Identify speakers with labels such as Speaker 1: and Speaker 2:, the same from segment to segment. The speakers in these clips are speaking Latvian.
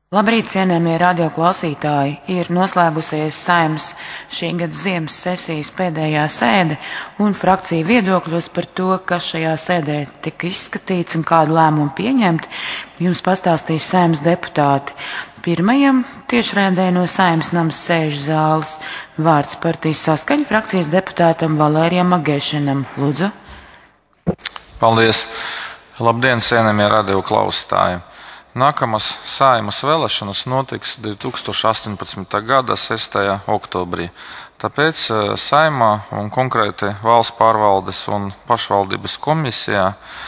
Speaker 1: Labrīt, cienējamie radioklausītāji! Ir noslēgusies Saeimas šī gada ziemas sesijas pēdējā sēde un frakciju viedokļos par to, kas šajā sēdē tika izskatīts un kādu lēmumu pieņemt, jums pastāstīs Saeimas deputāti. Pirmajam tiešraidē no Saeimas namas sēžu zāles vārds partijas Saskaņa frakcijas deputātam Valērijam Magešinam. Lūdzu.
Speaker 2: Paldies! Labdien, cienījamie radioklausītāji! Nākamās Saeimas vēlēšanas notiks 2018. gada 6. oktobrī. Tāpēc Saeimā un konkrēti Valsts pārvaldes un pašvaldības komisijā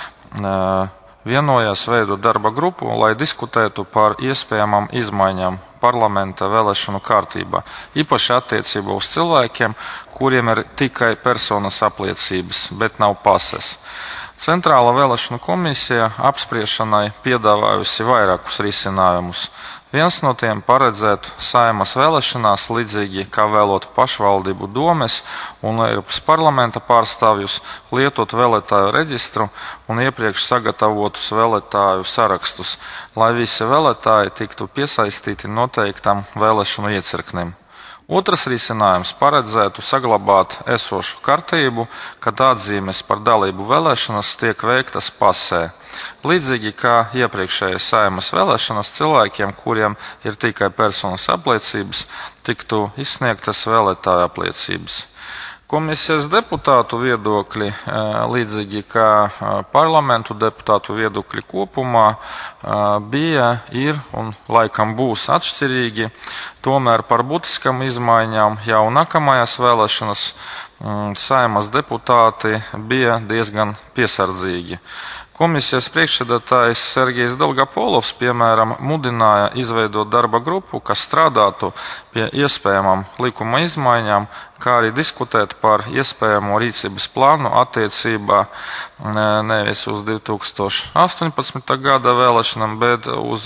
Speaker 2: vienojās veidot darba grupu, lai diskutētu par iespējamām izmaiņām parlamenta vēlēšanu kārtībā, īpaši attiecībā uz cilvēkiem, kuriem ir tikai personas apliecības, bet nav pases. Centrāla vēlēšanu komisija apspriešanai piedāvājusi vairākus risinājumus. Viens no tiem paredzētu Saeimas vēlēšanās līdzīgi kā vēlot pašvaldību domes un Eiropas parlamenta pārstāvjus lietot vēlētāju reģistru un iepriekš sagatavotus vēlētāju sarakstus, lai visi vēlētāji tiktu piesaistīti noteiktam vēlēšanu iecirknim. Otrs risinājums paredzētu saglabāt esošu kārtību, kad atzīmes par dalību vēlēšanas tiek veiktas pasē. Līdzīgi kā iepriekšējās Saeimas vēlēšanas cilvēkiem, kuriem ir tikai personas apliecības, tiktu izsniegtas vēlētāju apliecības. Komisijas deputātu viedokļi, līdzīgi kā parlamentu deputātu viedokļi kopumā, bija, ir un laikam būs atšķirīgi. Tomēr par būtiskām izmaiņām jau nākamajās vēlēšanas Saeimas deputāti bija diezgan piesardzīgi. Komisijas priekšsēdētājs Sergejs Dolgopolovs, piemēram, mudināja izveidot darba grupu, kas strādātu pie iespējamām likuma izmaiņām, kā arī diskutēt par iespējamo rīcības plānu attiecībā nevis uz 2018. gada vēlēšanām, bet uz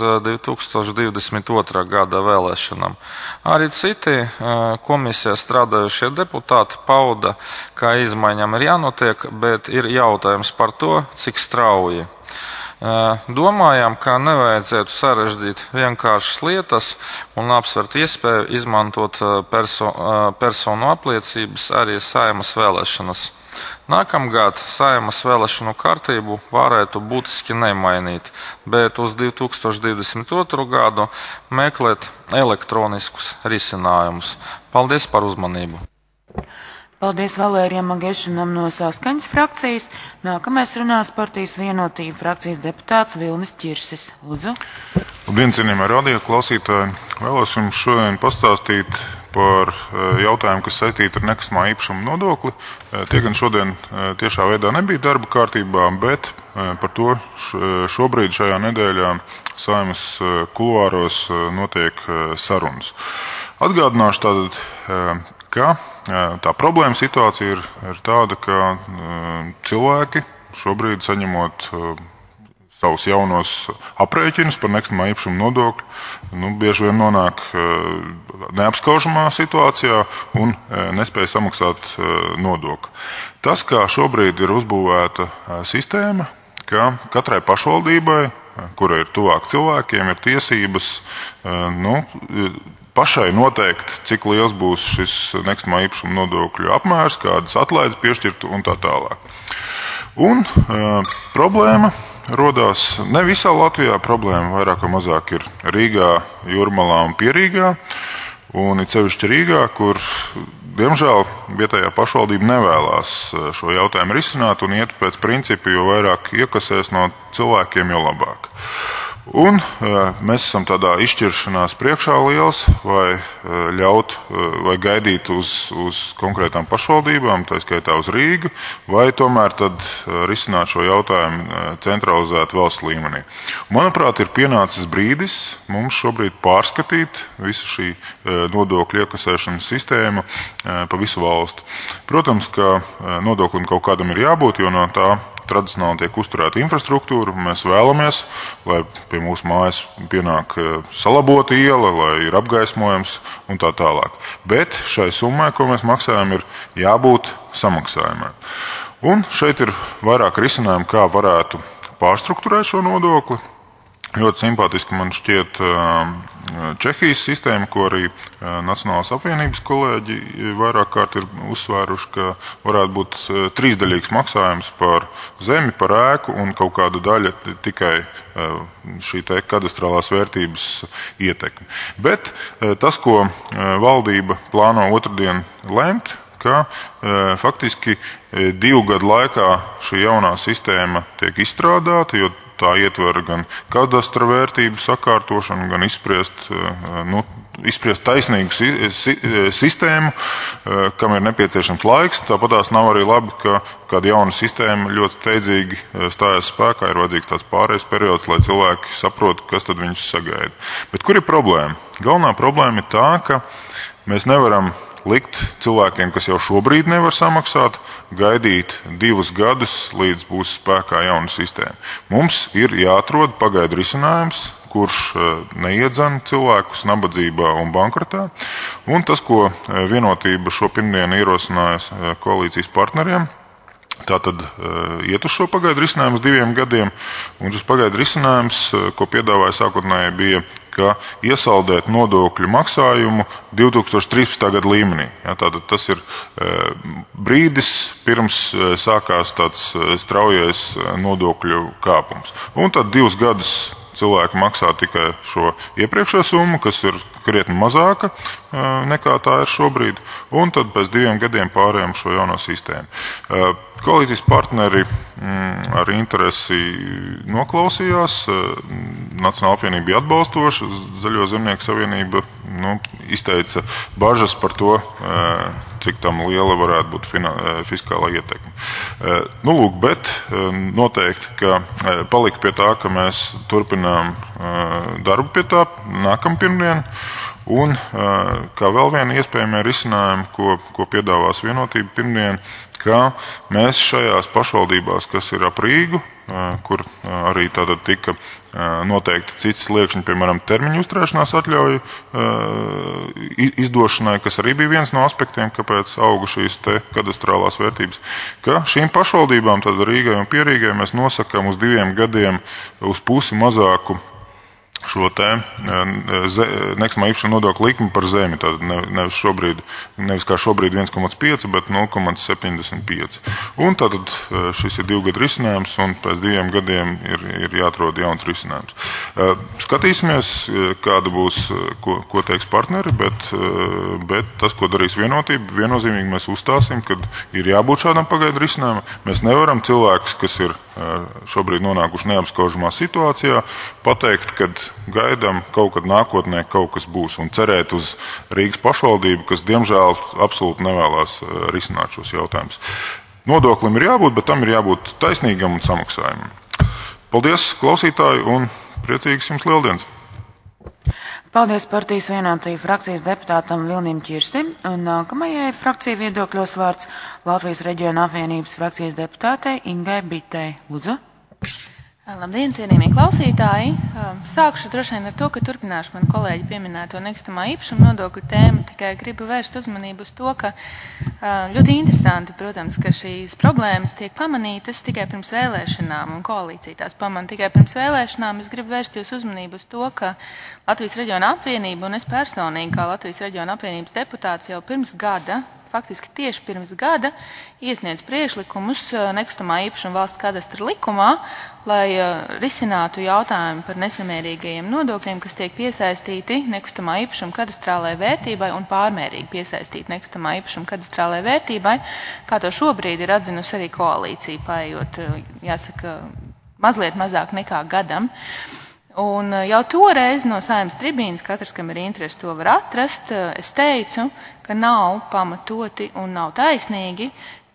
Speaker 2: 2022. gada vēlēšanām. Arī citi komisijā strādājušie deputāti pauda, ka izmaiņām ir jānotiek, bet ir jautājums par to, cik strauji. Domājām, ka nevajadzētu sarežģīt vienkāršas lietas un apsvert iespēju izmantot personu apliecības arī Saeimas vēlēšanas. Nākamgad Saeimas vēlēšanu kārtību varētu būtiski nemainīt, bet uz 2022. gadu meklēt elektroniskus risinājumus. Paldies par uzmanību!
Speaker 1: Paldies Valērijam Magešinam no Saskaņas frakcijas. Nākamais runās partijas Vienotība frakcijas deputāts Vilnis Ķirsis. Lūdzu.
Speaker 3: Labdien, cienījamie radioklausītāji! Vēlos jums šodien pastāstīt par jautājumu, kas saistīti ar nekustamā īpašuma nodokli. Tie gan šodien tiešā veidā nebija darba kārtībā, bet par to šobrīd šajā nedēļā Saeimas kuluāros notiek sarunas. Atgādināšu tātad, ka tā problēma situācija ir tāda, ka cilvēki šobrīd saņemot savus jaunos aprēķinus par nekustamā īpašuma nodokli, bieži vien nonāk neapskaužamā situācijā un nespēja samaksāt nodokli. Tas, kā šobrīd ir uzbūvēta sistēma, ka katrai pašvaldībai, kura ir tuvāk cilvēkiem, ir tiesības pašai noteikt, cik liels būs šis nekustamā īpašuma nodokļu apmērs, kādas atlaides piešķirt un tā tālāk. Un problēma rodās ne visā Latvijā, problēma vairāk vai mazāk ir Rīgā, Jūrmalā un Pierīgā, un it sevišķi Rīgā, kur, diemžēl, vietējā pašvaldība nevēlās šo jautājumu risināt un iet pēc principa, jo vairāk iekasēs no cilvēkiem, jo labāk. Un mēs esam tādā izšķiršanās priekšā liels, vai ļaut vai gaidīt uz konkrētām pašvaldībām, tā skaitā uz Rīgu, vai tomēr tad risināt šo jautājumu centralizēt valsts līmenī. Manuprāt, ir pienācis brīdis mums šobrīd pārskatīt visu šī nodokļu iekasēšanas sistēmu pa visu valstu. Protams, ka nodoklim kaut kādam ir jābūt, jo no tā tradicionāli tiek uzturēta infrastruktūra. Mēs vēlamies, lai pie mūsu mājas pienāk salabota iela, lai ir apgaismojums un tā tālāk. Bet šai summai, ko mēs maksājam, ir jābūt samaksājumai. Un šeit ir vairāk risinājumu, kā varētu pārstrukturēt šo nodokli. Ļoti simpātiski man šķiet Čehijas sistēma, ko arī Nacionālās apvienības kolēģi vairāk kārt ir uzsvēruši, ka varētu būt trīsdaļīgs maksājums par zemi, par ēku un kaut kāda daļa tikai šī te kadastrālās vērtības ietekme. Bet tas, ko valdība plāno otrdien lemt, ka faktiski 2 gadu laikā šī jaunā sistēma tiek izstrādāta, jo tā ietver gan kadastra vērtību sakārtošanu, gan izspriest taisnīgu sistēmu, kam ir nepieciešams laiks. Tāpatās nav arī labi, ka kāda jauna sistēma ļoti steidzīgi stājas spēkā, ir vajadzīgs tāds pārējais periods, lai cilvēki saprotu, kas tad viņus sagaida. Bet kur ir problēma? Galvenā problēma ir tā, ka mēs nevaram likt cilvēkiem, kas jau šobrīd nevar samaksāt, gaidīt 2 gadus, līdz būs spēkā jauna sistēma. Mums ir jāatrod pagaidu risinājums, kurš neiedzen cilvēkus nabadzībā un bankrotā. Un tas, ko Vienotība šo pirmdienu ierosināja koalīcijas partneriem, tātad iet uz šo pagaidu risinājumu uz 2 gadiem, un šis pagaidu risinājums, ko piedāvāja sākotnēji, bija, ka iesaldēt nodokļu maksājumu 2013. Gada līmenī. Ja, tātad tas ir brīdis, pirms sākās tāds straujais nodokļu kāpums. Un tad 2 gadus cilvēki maksā tikai šo iepriekšējo summu, kas ir krietni mazāka nekā tā ir šobrīd, un tad pēc 2 gadiem pārējām šo jauno sistēmu. Koalīcijas partneri ar interesi noklausījās, Nacionāla apvienība bija atbalstoša, Zaļo zemnieku savienība izteica bažas par to, cik tam liela varētu būt fiskālā ietekme. Bet noteikti, ka palika pie tā, ka mēs turpinām darbu pie tā nākamā pirmdiena, un kā vēl viena iespējamie risinājumi, ko piedāvās Vienotība pirmdien, ka mēs šajās pašvaldībās, kas ir ap Rīgu, kur arī tātad tika noteikti cits sliekšņi, piemēram, termiņu uzturēšanās atļauju izdošanai, kas arī bija viens no aspektiem, kāpēc auga šīs te kadastrālās vērtības, ka šīm pašvaldībām, tad Rīgai un Pierīgai, mēs nosakām uz 2 gadiem uz pusi mazāku šo te nekustamā īpašuma nodokļa likmi par zemi. Tātad nevis kā šobrīd 1,5, bet 0,75. Un tātad šis ir 2 gadu risinājums, un pēc 2 gadiem ir jāatrod jauns risinājums. Skatīsimies, kāda būs, ko teiks partneri, bet tas, ko darīs Vienotība, viennozīmīgi mēs uzstāsim, kad ir jābūt šādam pagaidu risinājumam. Mēs nevaram cilvēkus, kas ir šobrīd nonākuši neapskaužamā situācijā, pateikt, kad gaidām kaut kad nākotnē kaut kas būs un cerēt uz Rīgas pašvaldību, kas diemžēl absolūti nevēlās risināt šos jautājumus. Nodoklim ir jābūt, bet tam ir jābūt taisnīgam un samaksājumam. Paldies, klausītāji, un priecīgas jums lieldienas!
Speaker 1: Paldies Partijas Vienotība frakcijas deputātam Vilnim Ķirsim, un nākamajai frakcija viedokļos vārds Latvijas reģiona apvienības frakcijas deputātei Ingai Bitei. Lūdzu.
Speaker 4: Labdien, cienījamie klausītāji! Sākšu droši vien ar to, ka turpināšu man kolēģi pieminēto nekustamā īpašuma nodokļu tēmu, tikai gribu vērst uzmanību uz to, ka ļoti interesanti, protams, ka šīs problēmas tiek pamanītas tikai pirms vēlēšanām, un koalīcija tās pamana tikai pirms vēlēšanām. Es gribu vērst jūs uzmanību uz to, ka Latvijas reģiona apvienība un es personīgi, kā Latvijas reģiona apvienības deputāts, jau pirms gada, faktiski tieši pirms gada, iesniedz priekšlikumus nekustamā īpašuma valsts kadastra likumā, lai risinātu jautājumu par nesamērīgajiem nodokļiem, kas tiek piesaistīti nekustamā īpašuma kadastrālajai vērtībai un pārmērīgi piesaistīti nekustamā īpašuma kadastrālajai vērtībai, kā to šobrīd ir atzinusi arī koalīcija, paejot, jāsaka, mazliet mazāk nekā gadam. Un jau toreiz no Saeimas tribīnas, katrs, kam ir interesi, to var atrast, es teicu, ka nav pamatoti un nav taisnīgi,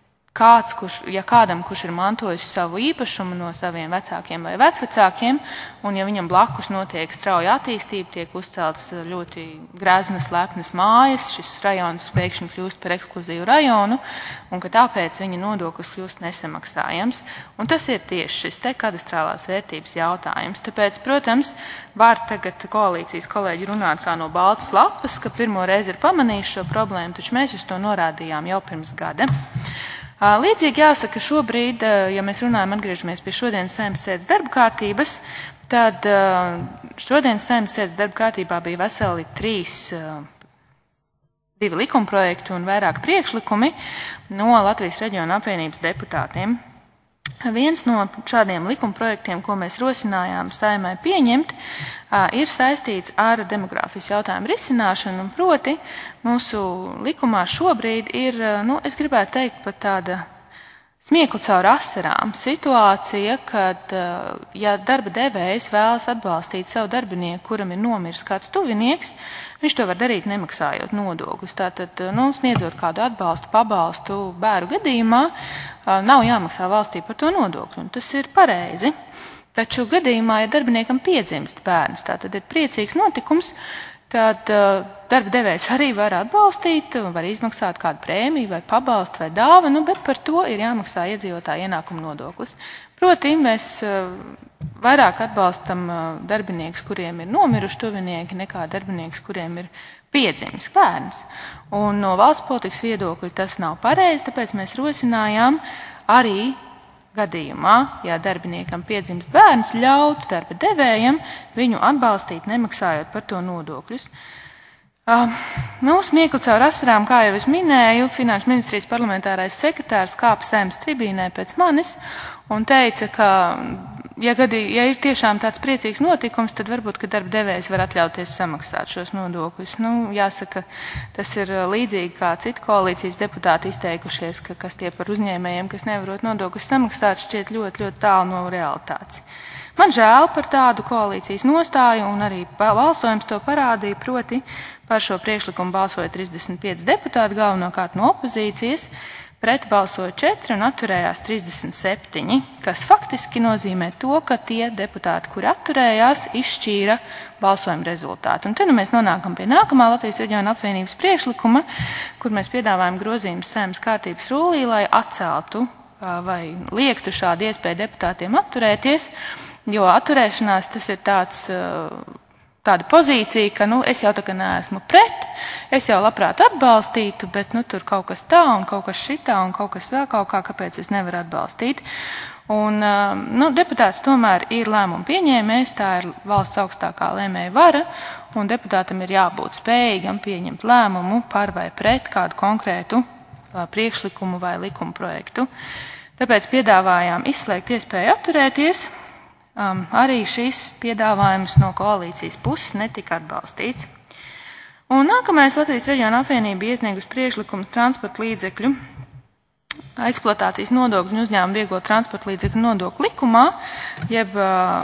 Speaker 4: kādam, kurš ir mantojis savu īpašumu no saviem vecākiem vai vecvecākiem, un ja viņam blakus notiek strauja attīstība, tiek uzceltas ļoti greznas, lepnas mājas, šis rajons pēkšņi kļūst par ekskluzīvu rajonu, un ka tāpēc viņa nodoklis kļūst nesamaksājams. Un tas ir tieši šis te kadastrālās vērtības jautājums. Tāpēc, protams, var tagad koalīcijas kolēģi runāt kā no baltas lapas, ka pirmo reizi ir pamanījuši šo problēmu, taču mēs uz to norādījām jau pirms gada. Līdzīgi jāsaka, šobrīd, ja mēs runājam, atgriežamies pie šodienas Saeimas sēdes darba kārtības, tad šodienas Saeimas sēdes darba kārtībā bija veseli 2 likumprojekti un vairāk priekšlikumi no Latvijas reģiona apvienības deputātiem. Viens no šādiem likumprojektiem, ko mēs rosinājām Saeimai pieņemt, ir saistīts ar demogrāfijas jautājumu risināšanu, un proti mūsu likumā šobrīd ir, es gribētu teikt, pat tāda smiekla caur asarām situācija, kad, ja darba devējs vēlas atbalstīt savu darbinieku, kuram ir nomiris kāds tuvinieks, viņš to var darīt nemaksājot nodokļus. Tātad, sniedzot kādu atbalstu, pabalstu bēru gadījumā, nav jāmaksā valstī par to nodokļu, un tas ir pareizi. Taču gadījumā, ja darbiniekam piedzimst bērns, tātad ir priecīgs notikums, tad darba devējs arī var atbalstīt, var izmaksāt kādu prēmiju vai pabalstu vai dāvanu, bet par to ir jāmaksā iedzīvotāja ienākuma nodoklis. Proti, mēs vairāk atbalstam darbiniekus, kuriem ir nomiruši tuvinieki, nekā darbiniekus, kuriem ir piedzimis bērns. Un no valsts politikas viedokļa tas nav pareizi, tāpēc mēs rosinājām arī gadījumā, ja darbiniekam piedzimst bērns, ļaut darba devējam viņu atbalstīt, nemaksājot par to nodokļus. Smiekli caur asarām, kā jau es minēju, Finanšu ministrijas parlamentārais sekretārs kāpa Saeimas tribīnē pēc manis un teica, ka, ja ir tiešām tāds priecīgs notikums, tad varbūt, ka darba devējs var atļauties samaksāt šos nodokļus. Jāsaka, tas ir līdzīgi kā citi koalīcijas deputāti izteikušies, ka kas tie par uzņēmējiem, kas nevarot nodokļus samaksāt, šķiet ļoti, ļoti tālu no realitātes. Man žēl par tādu koalīcijas nostāju, un arī balsojums to parādīja, proti par šo priekšlikumu balsoja 35 deputāti, galvenokārt no opozīcijas, pret balsoja 4 un atturējās 37, kas faktiski nozīmē to, ka tie deputāti, kuri atturējās, izšķīra balsojuma rezultātu. Un te mēs nonākam pie nākamā Latvijas reģiona apvienības priekšlikuma, kur mēs piedāvājam grozījumus Saeimas kārtības rullī, lai atceltu vai liektu šādu iespēju deputātiem atturēties, jo atturēšanās tas ir tāda pozīcija, ka, es jau tā kā neesmu pret, es jau labprāt atbalstītu, bet, tur kaut kas tā un kaut kas šitā un kaut kas vēl kaut kā, kāpēc es nevaru atbalstīt. Un, deputāts tomēr ir lēmumu pieņēmējs, tā ir valsts augstākā lēmēja vara, un deputātam ir jābūt spējīgam pieņemt lēmumu par vai pret kādu konkrētu priekšlikumu vai likumu projektu. Tāpēc piedāvājām izslēgt iespēju atturēties. Arī šis piedāvājums no koalīcijas puses netika atbalstīts. Un nākamais Latvijas reģiona apvienība iesniegus priekšlikums transporta līdzekļu eksploatācijas nodokļu un uzņēmumu vieglo transporta līdzekļu nodokļu likumā, jeb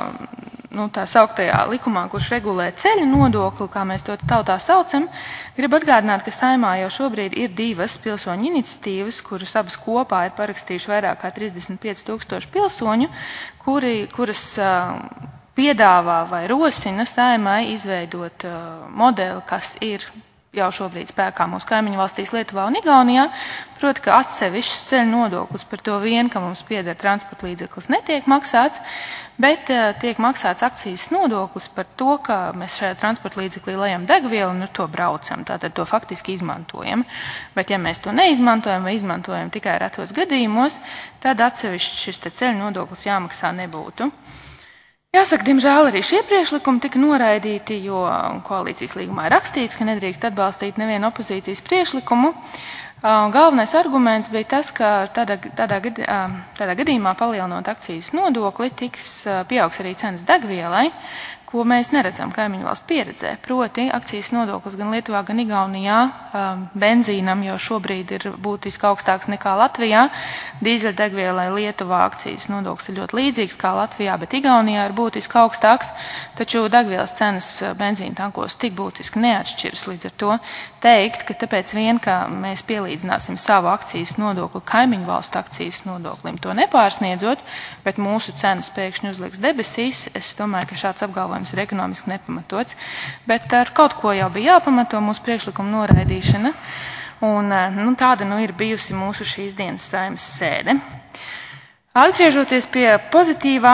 Speaker 4: tā sauktajā likumā, kurš regulē ceļu nodokli, kā mēs to tautā saucam. Gribu atgādināt, ka Saeimā jau šobrīd ir 2 pilsoņu iniciatīvas, kuras abas kopā ir parakstījuši vairāk kā 35 000 pilsoņu, kuras piedāvā vai rosina Saeimai izveidot modeli, kas ir jau šobrīd spēkā mūsu kaimiņu valstīs Lietuvā un Igaunijā, proti, ka atsevišķs ceļu nodoklis par to vien, ka mums pieder transporta līdzeklis, netiek maksāts, bet tiek maksāts akcijas nodoklis par to, ka mēs šajā transporta līdzeklī lejam degvielu un to braucam, tātad to faktiski izmantojam. Bet ja mēs to neizmantojam vai izmantojam tikai retos gadījumos, tad atsevišķi šis ceļu nodoklis jāmaksā nebūtu. Jāsaka, diemžēl arī šie priekšlikumi tika noraidīti, jo koalīcijas līgumā ir rakstīts, ka nedrīkst atbalstīt nevienu opozīcijas priekšlikumu. Galvenais arguments bija tas, ka tādā gadījumā palielinot akcijas nodokli pieaugs arī cenas degvielai, ko mēs neredzam kaimiņu valstu pieredzē. Proti, akcijas nodoklis gan Lietuvā, gan Igaunijā benzīnam jau šobrīd ir būtiski augstāks nekā Latvijā. Dīzeļdegvielai Lietuvā akcijas nodoklis ir ļoti līdzīgs kā Latvijā, bet Igaunijā ir būtiski augstāks, taču degvielas cenas benzīna tankos tik būtiski neatšķiras. Līdz ar to teikt, ka tāpēc vien, ka mēs pielīdzināsim savu akcijas nodokli kaimiņu valstu akcijas nodoklim, to nepārsniedzot, bet mūsu cenas pēkšņi uzliks debesīs, es domāju, ka šāds apgalvojums ir ekonomiski nepamatots, bet ar kaut ko jau bija jāpamato mūsu priekšlikuma noraidīšana, un tāda ir bijusi mūsu šīs dienas Saeimas sēde. Atgriežoties pie pozitīvā,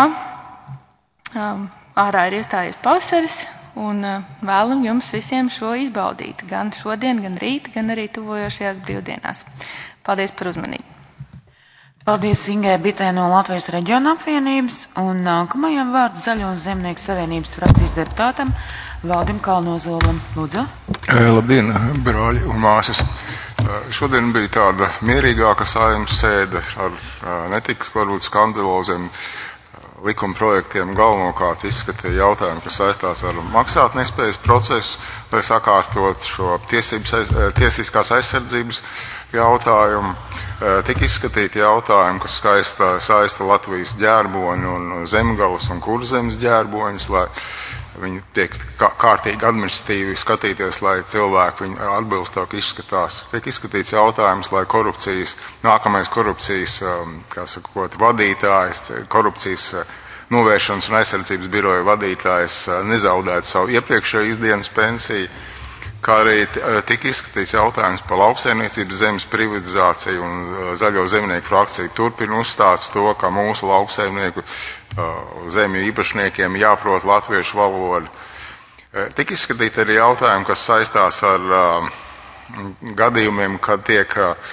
Speaker 4: ārā ir iestājies pavasaris, un vēlam jums visiem šo izbaudīt, gan šodien, gan rīt, gan arī tuvojošajās brīvdienās. Paldies par uzmanību!
Speaker 1: Paldies Ingai Bitē no Latvijas reģiona apvienības un nākamajam vārds Zaļo zemnieku savienības frakcijas deputātam Valdim Kalnozolam. Lūdzu.
Speaker 5: Labdien, brāļi un māsas. Šodien bija tāda mierīgāka saeimas sēde ar netikas varbūt skandaloziem likuma projektiem. Galvenokārt izskatīja jautājumu, kas saistās ar maksātnespējas procesu, lai sakārtot šo tiesiskās aizsardzības jautājumu. Tika izskatīti jautājumi, kas saista Latvijas ģērboņu un Zemgales un Kurzemes ģērboņus, lai viņi tiek kārtīgi administratīvi skatīties, lai cilvēki viņu atbilstāk izskatās. Tiek izskatīts jautājums, lai nākamais korupcijas, vadītājs, korupcijas novēršanas un aizsardzības biroja vadītājs nezaudētu savu iepriekšējo izdienas pensiju, kā arī tika izskatīts jautājums par lauksaimniecības zemes privatizāciju, un Zaļo zemnieku frakcija turpina uzstāt to, ka mūsu lauksaimnieku zemju īpašniekiem jāprot latviešu valodu. Tika izskatīti arī jautājumi, kas saistās ar gadījumiem, kad tiek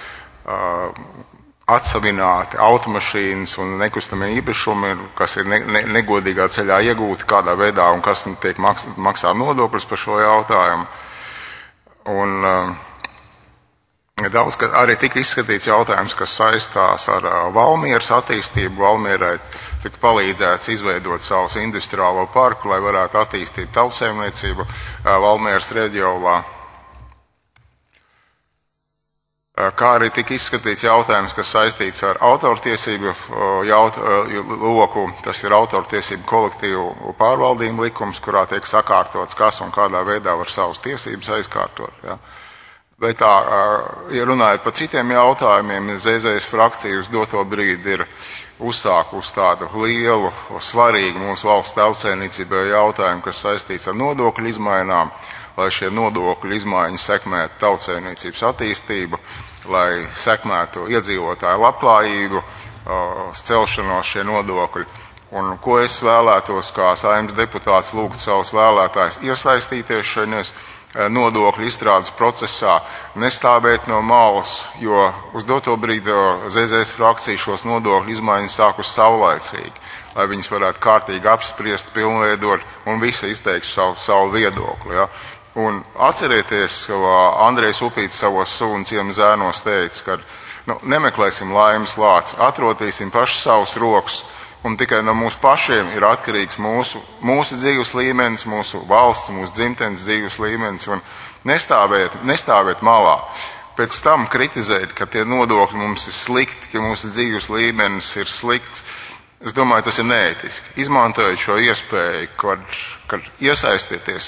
Speaker 5: atsavināti automašīnas un nekustamie īpašumi, kas ir negodīgā ceļā iegūti, kādā veidā un kas tiek maksā nodokļus par šo jautājumu. Un daudz arī tika izskatīts jautājums, kas saistās ar Valmieras attīstību. Valmierai tika palīdzēts izveidot savus industriālo parku, lai varētu attīstīt tautsēmniecību Valmieras reģionā. Kā arī tika izskatīts jautājums, kas saistīts ar autortiesību loku. Tas ir autortiesību kolektīvu pārvaldību likums, kurā tiek sakārtots, kas un kādā veidā var savas tiesības aizkārtot. Ja. Bet ja runājot par citiem jautājumiem, ZZS frakcija uz doto brīdi ir uzsākusi tādu lielu, svarīgu mūsu valsts tautsēmniecībā jautājumu, kas saistīts ar nodokļu izmaiņām, lai šie nodokļu izmaiņas sekmētu tautsēmniecības attīstību, lai sekmētu iedzīvotāju labklājību, celšanos šie nodokļi. Un ko es vēlētos kā Saeimas deputāts lūgt savus vēlētājus iesaistīties šajos nodokļu izstrādes procesā, nestāvēt no malas, jo uz doto brīdi ZZS frakcija šos nodokļu izmaiņas sākus saulaicīgi, lai viņas varētu kārtīgi apspriest, pilnveidot un visi izteiks savu viedokli. Ja. Un atcerieties, ka Andrejs Upīts savos Sūnu ciema zēnos teica, ka nemeklēsim laimes lāci, atrotīsim paši savus rokas, un tikai no mūsu pašiem ir atkarīgs mūsu dzīves līmenis, mūsu valsts, mūsu dzimtenes dzīves līmenis, un nestāvēt malā. Pēc tam kritizēt, ka tie nodokļi mums ir slikti, ka mūsu dzīves līmenis ir slikts. Es domāju, tas ir neētiski. Izmantojot šo iespēju, kad iesaistieties,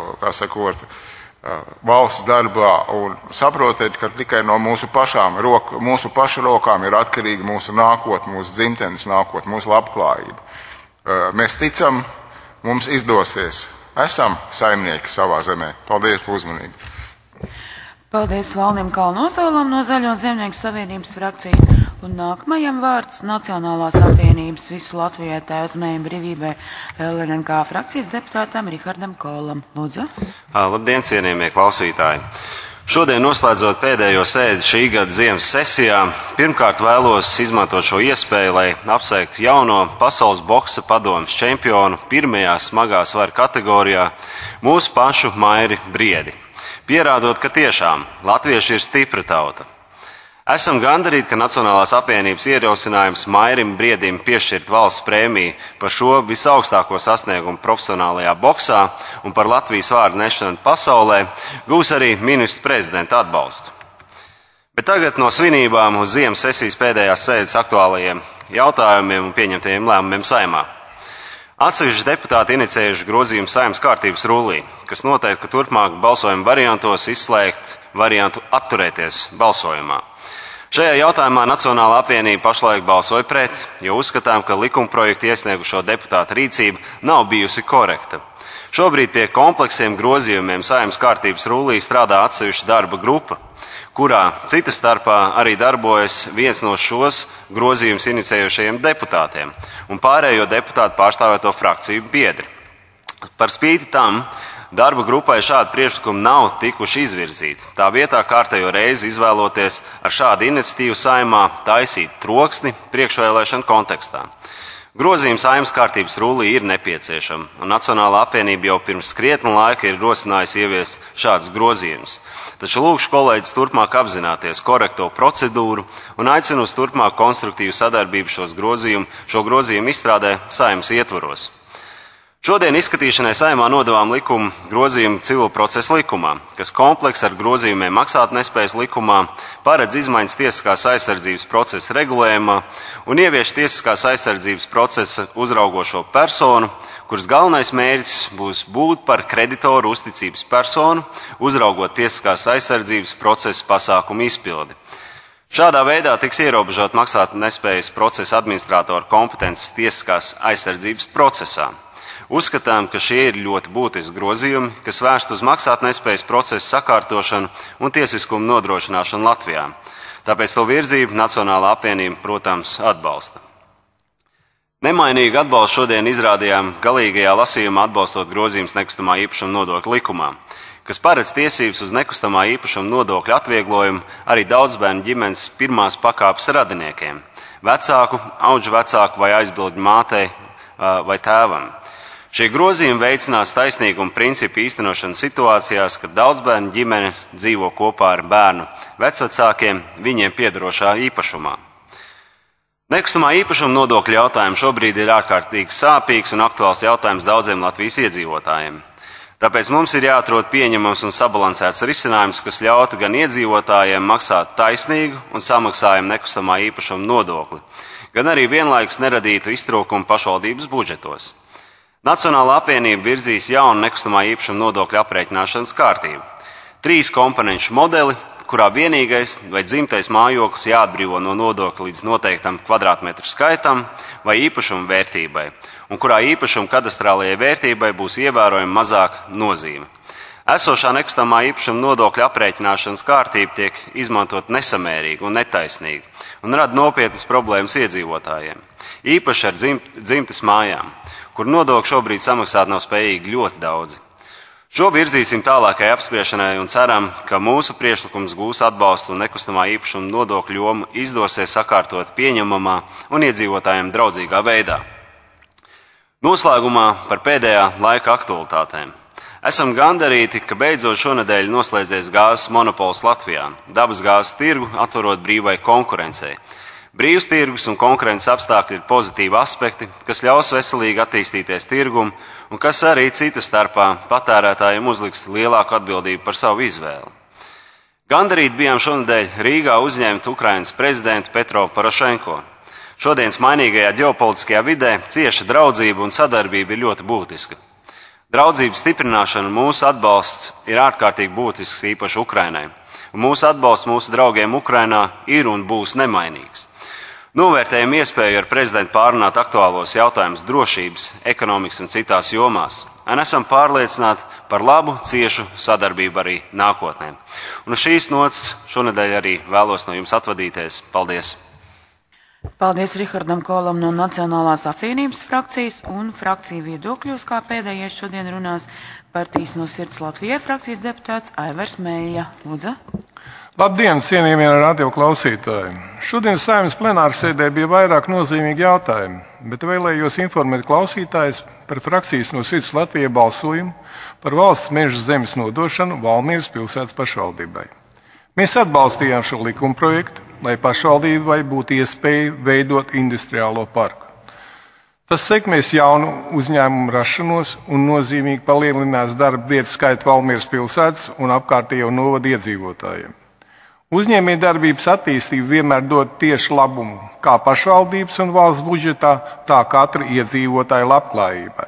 Speaker 5: valsts darbā un saprotiet, ka tikai no mūsu pašu rokām ir atkarīga mūsu nākotne, mūsu dzimtenes nākotne, mūsu labklājība. Mēs ticam, mums izdosies. Esam saimnieki savā zemē. Paldies par uzmanību.
Speaker 1: Paldies Valdim Kalnozolam no Zaļo zemnieku savienības frakcijas. Un nākamajam vārds Nacionālās apvienības visu Latvijai Tēvzemei brīvībai LRNK frakcijas deputātam Rihardam Kolam. Lūdzu.
Speaker 6: Labdien, cienījamie klausītāji! Šodien noslēdzot pēdējo sēdi šī gada ziemas sesijā, pirmkārt vēlos izmantot šo iespēju, lai apsveiktu jauno pasaules boksa padomes čempionu pirmajā smagā svara kategorijā mūsu pašu Mairi Briedi, pierādot, ka tiešām latvieši ir stipra tauta. Esam gandarīti, ka Nacionālās apvienības ierosinājums Mairim Briedim piešķirt valsts prēmiju par šo visaugstāko sasniegumu profesionālajā boksā un par Latvijas vārdu nešanu pasaulē gūs arī ministru prezidenta atbalstu. Bet tagad no svinībām uz ziemas sesijas pēdējās sēdes aktuālajiem jautājumiem un pieņemtajiem lēmumiem Saeimā. Atsevišķi deputāti inicējuši grozījumu Saeimas kārtības rullī, kas noteikti, ka turpmāk balsojuma variantos izslēgt variantu atturēties balsojumā. Šajā jautājumā Nacionālā apvienība pašlaik balsoja pret, jo uzskatām, ka likumprojektu iesniegušo deputātu rīcība nav bijusi korekta. Šobrīd pie kompleksiem grozījumiem Saeimas kārtības rullī strādā atsevišķa darba grupa, kurā cita starpā arī darbojas viens no šos grozījumus inicējušajiem deputātiem un pārējo deputātu pārstāvēto frakciju biedri. Par spīti tam Darba grupai šādi priekšlikumi nav tikuši izvirzīti. Tā vietā kārtējo reizi izvēloties ar šādu iniciatīvu Saeimā taisīt troksni priekšvēlēšanu kontekstā. Grozījums Saeimas kārtības rullī ir nepieciešama, un Nacionālā apvienība jau pirms krietna laika ir rosinājusi ieviest šādus grozījumus. Taču lūkšu kolēģis turpmāk apzināties korekto procedūru un aicinu uz turpmāk konstruktīvu sadarbību šo grozījumu izstrādē Saeimas ietvaros. Šodien izskatīšanai Saeimā nodevām likumu grozījumu civil procesa likumā, kas kompleks ar grozījumiem maksātnespējas likumā paredz izmaiņas tiesiskās aizsardzības procesa regulējumā un ievieš tiesiskās aizsardzības procesa uzraugošo personu, kuras galvenais mērķis būs būt par kreditoru uzticības personu, uzraugot tiesiskās aizsardzības procesa pasākumu izpildi. Šādā veidā tiks ierobežot maksātnespējas procesa administrātora kompetences tiesiskās aizsardzības procesā. Uzskatām, ka šie ir ļoti būtiski grozījumi, kas vērst uz maksātnespējas procesa sakārtošanu un tiesiskumu nodrošināšanu Latvijā. Tāpēc to virzību Nacionālā apvienība, protams, atbalsta. Nemainīgu atbalstu šodien izrādījām galīgajā lasījumā atbalstot grozījumus nekustamā īpašuma nodokļa likumā, kas paredz tiesības uz nekustamā īpašuma nodokļa atvieglojumu arī daudzbērnu ģimenes pirmās pakāpes radiniekiem, vecāku, audžu vecāku vai aizbildņu mātei vai tēvam. Šie grozījumi veicinās taisnīgumu principu īstenošanu situācijās, kad daudzbērnu ģimene dzīvo kopā ar bērnu vecvecākiem viņiem piederošā īpašumā. Nekustamā īpašuma nodokļa jautājums šobrīd ir ārkārtīgi sāpīgs un aktuāls jautājums daudziem Latvijas iedzīvotājiem. Tāpēc mums ir jāatrod pieņemams un sabalansēts risinājums, kas ļautu gan iedzīvotājiem maksāt taisnīgu un samaksājumu nekustamā īpašuma nodokli, gan arī vienlaikus neradītu iztrūkumu pašvaldības budžetos. Nacionālā apvienība virzīs jaunu nekustamā īpašuma nodokļa aprēķināšanas kārtību. 3 komponenšu modeli, kurā vienīgais vai dzimtais mājoklis jāatbrīvo no nodokļa līdz noteiktam kvadrātmetru skaitam vai īpašuma vērtībai, un kurā īpašuma kadastrālajai vērtībai būs ievērojami mazāk nozīme. Esošā nekustamā īpašuma nodokļa aprēķināšanas kārtība tiek izmantot nesamērīgi un netaisnīgi un rada nopietnas problēmas iedzīvotājiem, īpaši ar dzimtes mājām, kur nodokļu šobrīd samaksāt nav spējīgi ļoti daudzi. Šo virzīsim tālākai apspriešanai un ceram, ka mūsu priekšlikums gūs atbalstu un nekustamā īpašuma nodokļu jomu izdosies sakārtot pieņemamā un iedzīvotājiem draudzīgā veidā. Noslēgumā par pēdējā laika aktualitātēm. Esam gandarīti, ka beidzot šonedēļ noslēdzies gāzes monopols Latvijā, dabas gāzes tirgu atverot brīvai konkurencei. Brīvs tirgus un konkurences apstākļi ir pozitīvi aspekti, kas ļaus veselīgi attīstīties tirgumu un kas arī cita starpā patērētājiem uzliks lielāku atbildību par savu izvēli. Gandarīti bijām šonedēļ Rīgā uzņemt Ukrainas prezidentu Petro Porošenko. Šodienas mainīgajā ģeopolitiskajā vidē cieša draudzība un sadarbība ir ļoti būtiska. Draudzības stiprināšana un mūsu atbalsts ir ārkārtīgi būtisks īpaši Ukrainai, un mūsu atbalsts mūsu draugiem Ukrainā ir un būs nemainīgs. Novērtējam iespēju ar prezidentu pārunāt aktuālos jautājumus drošības, ekonomikas un citās jomās, un esam pārliecināti par labu, ciešu sadarbību arī nākotnē. Un uz šīs nots šonedēļ arī vēlos no jums atvadīties. Paldies!
Speaker 1: Paldies Rihardam Kolam no Nacionālās apvienības frakcijas un frakciju viedokļos, kā pēdējais šodien runās partijas No sirds Latvijai frakcijas deputāts Aivars Meija. Lūdzu.
Speaker 7: Labdien, cienījamie radio klausītāji! Šodien Saeimas plenārsēdē bija vairāk nozīmīgi jautājumi, bet vēlējos informēt klausītājus par frakcijas No sirds Latvijai balsojumu par valsts meža zemes nodošanu Valmieras pilsētas pašvaldībai. Mēs atbalstījām šo likumprojektu, lai pašvaldībai būtu iespēja veidot industriālo parku. Tas sekmēs jaunu uzņēmumu rašanos un nozīmīgi palielinās darba vietu skaitu Valmieras pilsētas un apkārtējo novadu iedzīvotājiem. Uzņēmējdarbības attīstība vienmēr dod tieši labumu kā pašvaldības un valsts budžetā, tā katra iedzīvotāja labklājībai.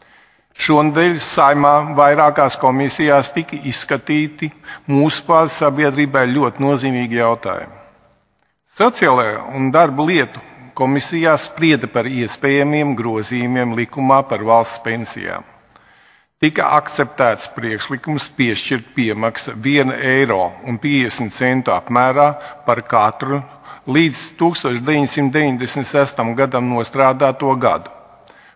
Speaker 7: Šonedēļ Saeimā vairākās komisijās tika izskatīti mūsu pāris sabiedrībai ļoti nozīmīgi jautājumi. Sociālajā un darba lietu komisijā sprieda par iespējamiem grozījumiem likumā par valsts pensijām. Tika akceptēts priekšlikums piešķirt piemaksa 1,50 eiro apmērā par katru līdz 1996. gadam nostrādāto gadu.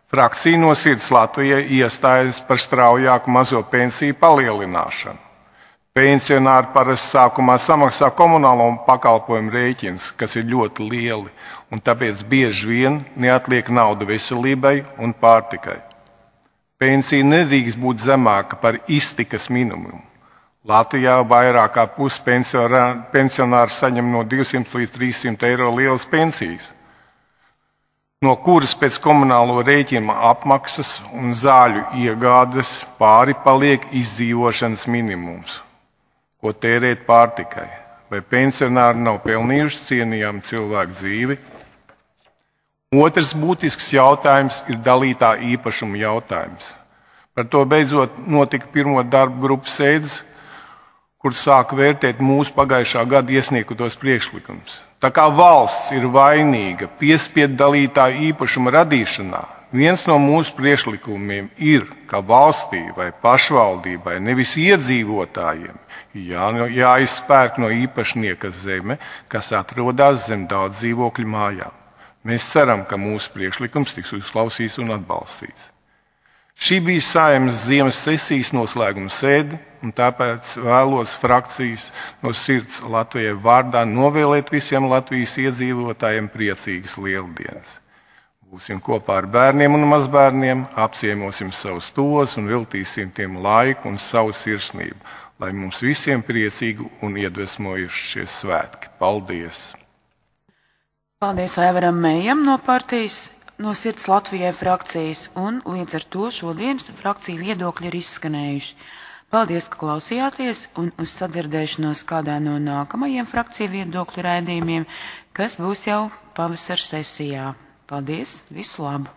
Speaker 7: Frakcija no Sirds Latvijai iestājas par straujāku mazo pensiju palielināšanu. Pensionāri parasti sākumā samaksā komunālo pakalpojumu rēķinus, kas ir ļoti lieli, un tāpēc bieži vien neatliek nauda veselībai un pārtikai. Pensija nedrīkst būt zemāka par iztikas minimumu. Latvijā vairāk kā pusi pensionāri saņem no 200 līdz 300 eiro lielas pensijas, no kuras pēc komunālo rēķinu apmaksas un zāļu iegādes pāri paliek izdzīvošanas minimums, ko tērēt pārtikai. Vai pensionāri nav pelnījuši cienījamu cilvēku dzīvi? Otrs būtisks jautājums ir dalītā īpašuma jautājums. Par to beidzot notika pirmo darba grupas sēdes, kur sāka vērtēt mūsu pagājušā gada iesniegtos priekšlikumus. Tā kā valsts ir vainīga piespiedu dalītā īpašuma radīšanā, viens no mūsu priekšlikumiem ir, ka valstī vai pašvaldībai, nevis iedzīvotājiem, jāizpērk no īpašnieka zeme, kas atrodas zem daudz dzīvokļu mājām. Mēs ceram, ka mūsu priekšlikums tiks uzklausīts un atbalstīts. Šī bija Saeimas ziemas sesijas noslēguma sēde, un tāpēc vēlos frakcijas no Sirds Latvijai vārdā novēlēt visiem Latvijas iedzīvotājiem priecīgas lieldienas. Būsim kopā ar bērniem un mazbērniem, apciemosim savus tos un veltīsim tiem laiku un savu sirsnību, lai mums visiem priecīgi un iedvesmojuši šie svētki. Paldies!
Speaker 1: Paldies Aivaram Mējam no partijas, no Sirds Latvijai frakcijas, un līdz ar to šodienas frakciju viedokļi ir izskanējuši. Paldies, ka klausījāties, un uz sadzirdēšanos kādā no nākamajiem frakciju viedokļu raidījumiem, kas būs jau pavasara sesijā. Paldies, visu labu!